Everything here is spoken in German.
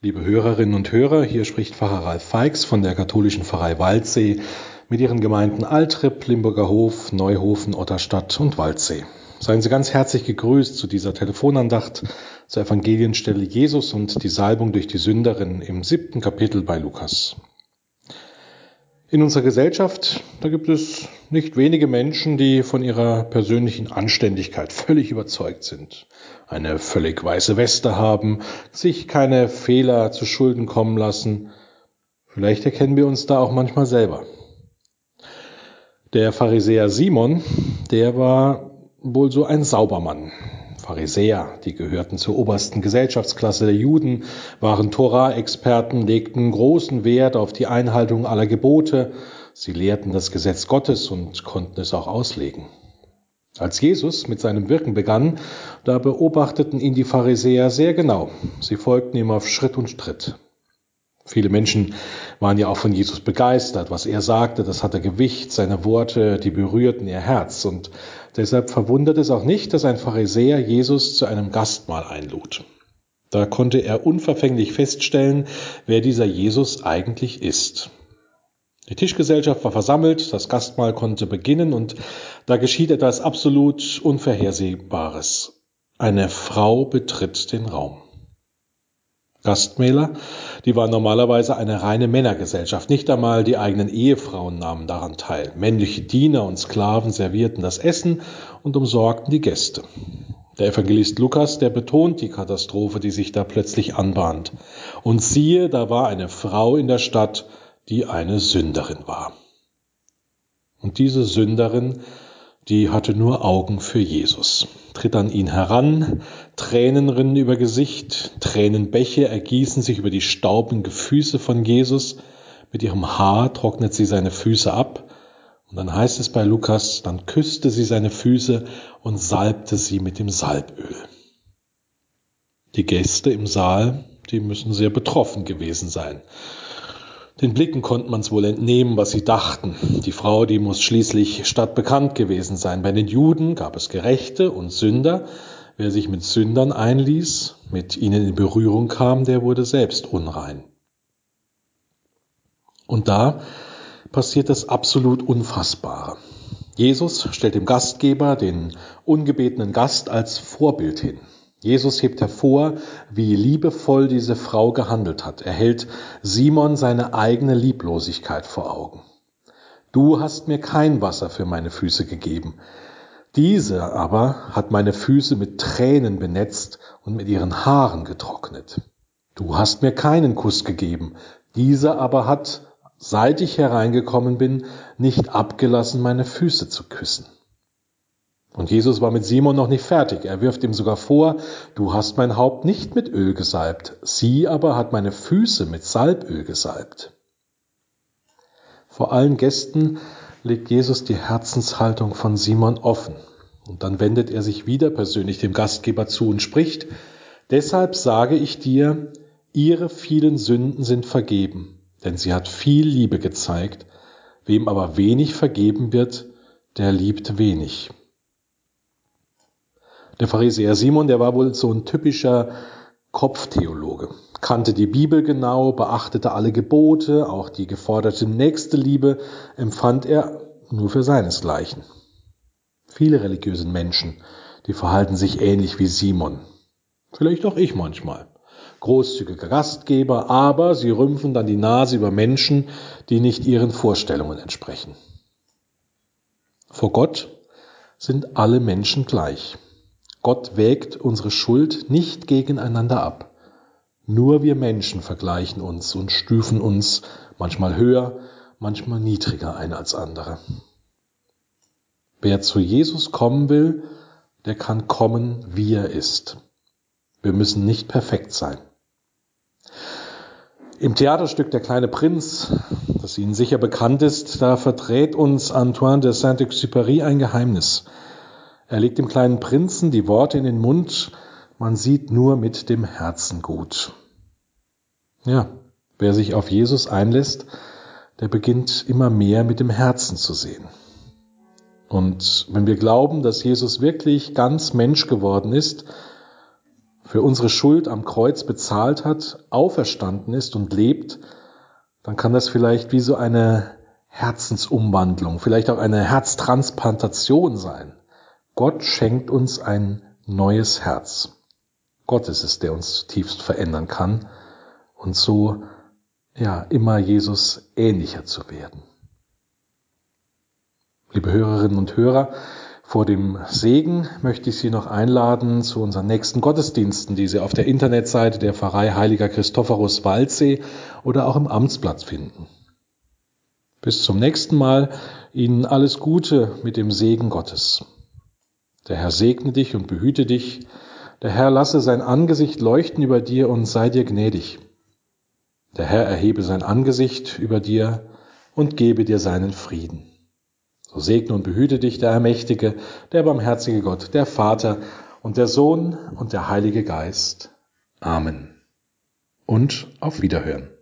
Liebe Hörerinnen und Hörer, hier spricht Pfarrer Ralf Feix von der katholischen Pfarrei Waldsee mit ihren Gemeinden Altrip, Limburger Hof, Neuhofen, Otterstadt und Waldsee. Seien Sie ganz herzlich gegrüßt zu dieser Telefonandacht zur Evangelienstelle Jesus und die Salbung durch die Sünderin im 7. Kapitel bei Lukas. In unserer Gesellschaft, da gibt es nicht wenige Menschen, die von ihrer persönlichen Anständigkeit völlig überzeugt sind, eine völlig weiße Weste haben, sich keine Fehler zu Schulden kommen lassen. Vielleicht erkennen wir uns da auch manchmal selber. Der Pharisäer Simon, der war wohl so ein Saubermann. Pharisäer, die gehörten zur obersten Gesellschaftsklasse der Juden, waren Tora-Experten, legten großen Wert auf die Einhaltung aller Gebote. Sie lehrten das Gesetz Gottes und konnten es auch auslegen. Als Jesus mit seinem Wirken begann, da beobachteten ihn die Pharisäer sehr genau. Sie folgten ihm auf Schritt und Tritt. Viele Menschen waren ja auch von Jesus begeistert. Was er sagte, das hatte Gewicht. Seine Worte, die berührten ihr Herz. Und deshalb verwundert es auch nicht, dass ein Pharisäer Jesus zu einem Gastmahl einlud. Da konnte er unverfänglich feststellen, wer dieser Jesus eigentlich ist. Die Tischgesellschaft war versammelt, das Gastmahl konnte beginnen und da geschieht etwas absolut Unvorhersehbares. Eine Frau betritt den Raum. Gastmähler, die waren normalerweise eine reine Männergesellschaft. Nicht einmal die eigenen Ehefrauen nahmen daran teil. Männliche Diener und Sklaven servierten das Essen und umsorgten die Gäste. Der Evangelist Lukas, der betont die Katastrophe, die sich da plötzlich anbahnt. Und siehe, da war eine Frau in der Stadt, die eine Sünderin war. Und diese Sünderin, die hatte nur Augen für Jesus, tritt an ihn heran, Tränen rinnen über Gesicht, Tränenbäche ergießen sich über die staubigen Füße von Jesus, mit ihrem Haar trocknet sie seine Füße ab, und dann heißt es bei Lukas, dann küsste sie seine Füße und salbte sie mit dem Salböl. Die Gäste im Saal, die müssen sehr betroffen gewesen sein. Den Blicken konnte man es wohl entnehmen, was sie dachten. Die Frau, die muss schließlich stadtbekannt gewesen sein. Bei den Juden gab es Gerechte und Sünder. Wer sich mit Sündern einließ, mit ihnen in Berührung kam, der wurde selbst unrein. Und da passiert das absolut Unfassbare. Jesus stellt dem Gastgeber den ungebetenen Gast als Vorbild hin. Jesus hebt hervor, wie liebevoll diese Frau gehandelt hat. Er hält Simon seine eigene Lieblosigkeit vor Augen. Du hast mir kein Wasser für meine Füße gegeben. Diese aber hat meine Füße mit Tränen benetzt und mit ihren Haaren getrocknet. Du hast mir keinen Kuss gegeben. Diese aber hat, seit ich hereingekommen bin, nicht abgelassen, meine Füße zu küssen. Und Jesus war mit Simon noch nicht fertig. Er wirft ihm sogar vor, du hast mein Haupt nicht mit Öl gesalbt, sie aber hat meine Füße mit Salböl gesalbt. Vor allen Gästen legt Jesus die Herzenshaltung von Simon offen. Und dann wendet er sich wieder persönlich dem Gastgeber zu und spricht, deshalb sage ich dir, ihre vielen Sünden sind vergeben, denn sie hat viel Liebe gezeigt. Wem aber wenig vergeben wird, der liebt wenig. Der Pharisäer Simon, der war wohl so ein typischer Kopftheologe, kannte die Bibel genau, beachtete alle Gebote, auch die geforderte Nächstenliebe empfand er nur für seinesgleichen. Viele religiöse Menschen, die verhalten sich ähnlich wie Simon. Vielleicht auch ich manchmal. Großzügiger Gastgeber, aber sie rümpfen dann die Nase über Menschen, die nicht ihren Vorstellungen entsprechen. Vor Gott sind alle Menschen gleich. Gott wägt unsere Schuld nicht gegeneinander ab. Nur wir Menschen vergleichen uns und stufen uns manchmal höher, manchmal niedriger ein als andere. Wer zu Jesus kommen will, der kann kommen, wie er ist. Wir müssen nicht perfekt sein. Im Theaterstück Der kleine Prinz, das Ihnen sicher bekannt ist, da verrät uns Antoine de Saint-Exupéry ein Geheimnis. Er legt dem kleinen Prinzen die Worte in den Mund, man sieht nur mit dem Herzen gut. Ja, wer sich auf Jesus einlässt, der beginnt immer mehr mit dem Herzen zu sehen. Und wenn wir glauben, dass Jesus wirklich ganz Mensch geworden ist, für unsere Schuld am Kreuz bezahlt hat, auferstanden ist und lebt, dann kann das vielleicht wie so eine Herzensumwandlung, vielleicht auch eine Herztransplantation sein. Gott schenkt uns ein neues Herz. Gott ist es, der uns zutiefst verändern kann und so immer Jesus ähnlicher zu werden. Liebe Hörerinnen und Hörer, vor dem Segen möchte ich Sie noch einladen zu unseren nächsten Gottesdiensten, die Sie auf der Internetseite der Pfarrei Heiliger Christophorus Waldsee oder auch im Amtsblatt finden. Bis zum nächsten Mal, Ihnen alles Gute mit dem Segen Gottes. Der Herr segne dich und behüte dich. Der Herr lasse sein Angesicht leuchten über dir und sei dir gnädig. Der Herr erhebe sein Angesicht über dir und gebe dir seinen Frieden. So segne und behüte dich der Allmächtige, der barmherzige Gott, der Vater und der Sohn und der Heilige Geist. Amen. Und auf Wiederhören.